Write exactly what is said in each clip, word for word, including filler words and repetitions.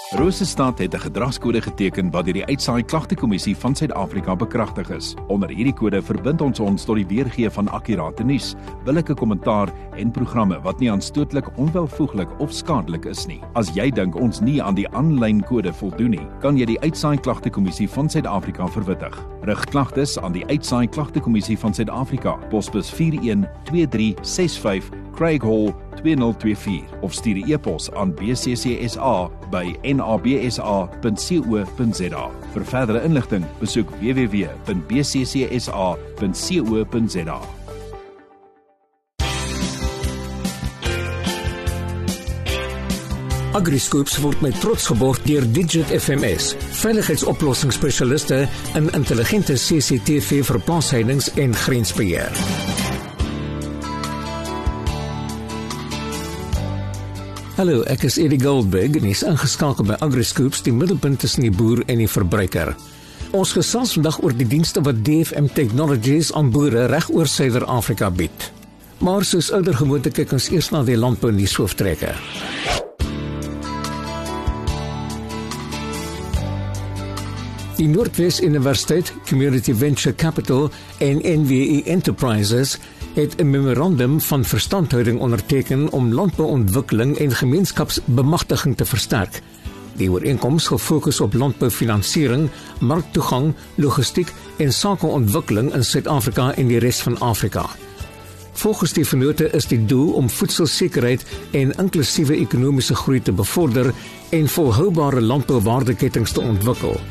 Rosestad het 'n gedragskode geteken wat deur die Uitsaai Klagtekommissie van Suid-Afrika bekragtig is. Onder hierdie kode verbind ons ons tot die weergee van akkurate nuus, billike kommentaar en programme wat nie aanstootlik, onwelvoeglik of skadelik is nie. As jy dink ons nie aan die aanlyn kode voldoen nie, kan jy die Uitsaai Klagtekommissie van Suid-Afrika verwittig. Rig klagtes aan die Uitsaai Klagtekommissie van Suid-Afrika, posbus vier een twee drie ses vyf, Craig Hall twee nul twee vier of stuur 'n e-pos aan b c c s a by n a b s a punt co punt z a. Vir verdere inligting, besoek w w w punt b c c s a punt co punt z a. AgriScoops word met trots geborg deur Digit F M S, veiligheidsoplossingsspesialiste in intelligente C C T V vir plaasheidings en grensbeheer. Hallo, ek is Eddie Goldberg en is ingeskakel by AgriScoops, die middelpunt tussen die boer en die verbruiker. Ons gesels vandag oor die dienste wat D F M Technologies aan boere reg oor Suider-Afrika bied. Maar soos ouer gewoonte kyk ons eers na die landbou nuus hooftrekke. Die Noordwes Universiteit, Community Venture Capital en N V E Enterprises het 'n memorandum van verstandhouding onderteken om landbouontwikkeling en gemeenskapsbemagtiging te versterk. Die ooreenkoms gefokus op landboufinansiering, marktoegang, logistiek en sakeontwikkeling in Suid-Afrika en die res van Afrika. Volgens die vennote is die doel om voedselsekerheid en inklusiewe ekonomiese groei te bevorder en volhoubare landbouwaardeketings te ontwikkel.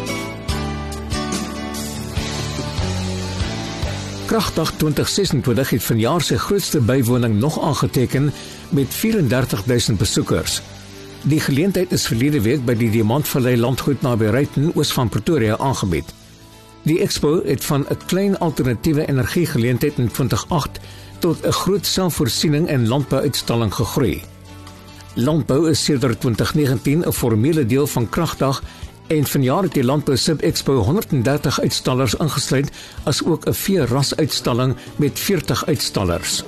Kragdag twintig ses en twintig het vanjaar sy grootste bywoning nog aangeteken met vyf en dertig duisend besoekers. Die geleentheid is verlede week by die Diamantvallei landgoed naby Ruiten, oos van Pretoria, aangebied. Die expo het van 'n klein alternatiewe energiegeleentheid in twintig agt tot 'n groot selfvoorsiening en landbouuitstalling gegroei. Landbou is sedert twintig negentien 'n formele deel van Kragdag en vanjaar het die Landbou Sub-Expo honderd en dertig uitstallers ingesluit, as ook 'n veeras-uitstalling met veertig uitstallers.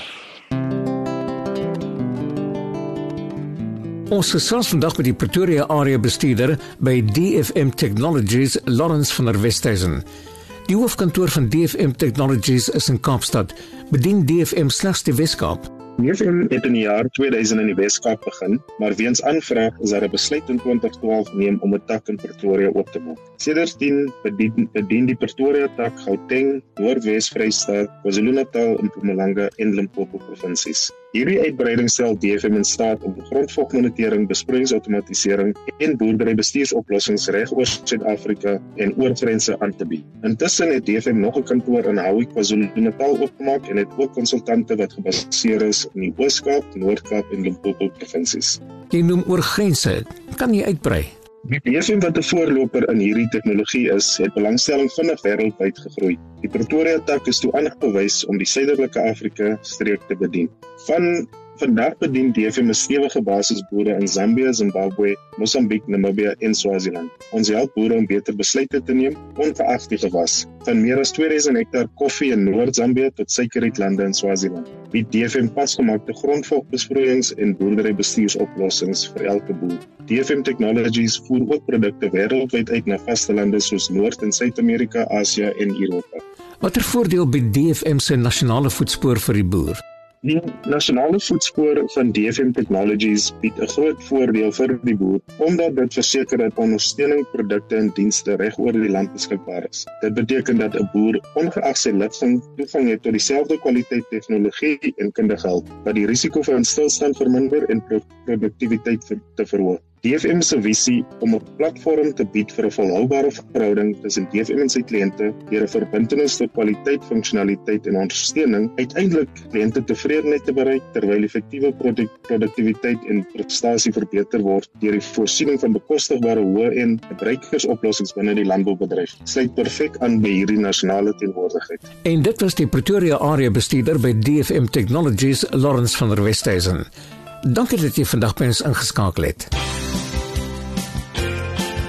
Ons gesels vandag met die Pretoria area bestuurder by D F M Technologies, Lawrence van der Westhuizen. Die hoofkantoor van D F M Technologies is in Kaapstad. Bedien D F M slegs die Weskaap. D F M het in die jaar tweeduisend in die Weskaap begin, maar weens aanvraag is daar 'n besluit in twintig twaalf geneem om 'n tak in Pretoria oop te maak. Sedertdien bedien, bedien die Pretoria tak Gauteng, Noordwes Vrystaat, KwaZulu-Natal, Mpumalanga en Limpopo provinsies. Hierdie uitbreiding stel D F M in staat om grondvogmonitering, besproeiingsautomatisering en boerderybestuursoplossings reg oor Suid-Afrika en oor grense aan te bied. Intussen het D F M nog 'n kantoor in Howie, KwaZulu-Natal oopgemaak en het ook konsultante wat gebaseer is in die Oos-Kaap, Noord-Kaap en Limpopo provinsies. Jy noem oor grense, kan jy uitbrei? Die D F M wat 'n voorloper in hierdie tegnologie is, het belangstelling vinnig wêreldwyd gegroei. Die Pretoria tak is toe aangewys om die suiderlike Afrika streek te bedien. Van vandag bedien D F M 'n stewige basisboere in Zambia, Zimbabwe, Mosambiek, Namibië en Swaziland. Ons help boere om beter besluite te neem, ongeag die gewas. Van meer as tweeduisend hektaar koffie in Noord-Zambia tot suikerrietlande in Swaziland. Bied D F M pasgemaakte grondvogbesproeiings en boerderybestuursoplossings vir elke boer. D F M Technologies voer ook produkte wêreldwyd uit na vaste lande soos Noord- en Suid-Amerika, Asië en Europa. Watter voordeel bied D F M se nasionale voetspoor vir die boer? Die nasionale voetspoor van D F M Technologies bied 'n groot voordeel vir die boer, omdat dit verseker dat ondersteuning, produkte en dienste reg oor die land beskikbaar is. Dit beteken dat 'n boer, ongeag sy ligging, toegang het tot dieselfde kwaliteit tegnologie en kundige hulp, wat die risiko van stilstand verminder en produktiwiteit te verhoog. D F M se visie om 'n platform te bied vir 'n volhoubare verhouding tussen D F M en sy kliënte deur 'n verbintenis tot kwaliteit, funksionaliteit en ondersteuning, uiteindelik kliënte tevredenheid te bereik terwyl effektiewe produktiwiteit en prestasie verbeter word deur die voorsiening van bekostigbare hoë-end gebruikersoplossings binne die landboubedryf. Sluit perfek aan by hierdie nasionale teenwoordigheid. En dit was die Pretoria area bestuurder by D F M Technologies, Lawrence van der Westhuizen. Dankie dat jy vandag by ons ingeskakel het.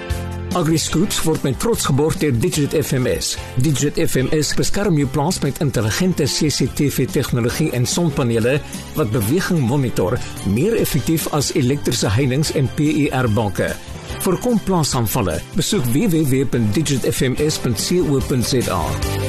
AgriScoops word met trots geborg deur Digit F M S. Digit F M S beskerm jou plaas met intelligente C C T V-tegnologie en sonpanele wat beweging monitor, meer effektief as elektriese heininge en P E R-banke. Voorkom plaasaanvalle. Besoek w w w punt digit f m s punt co punt za.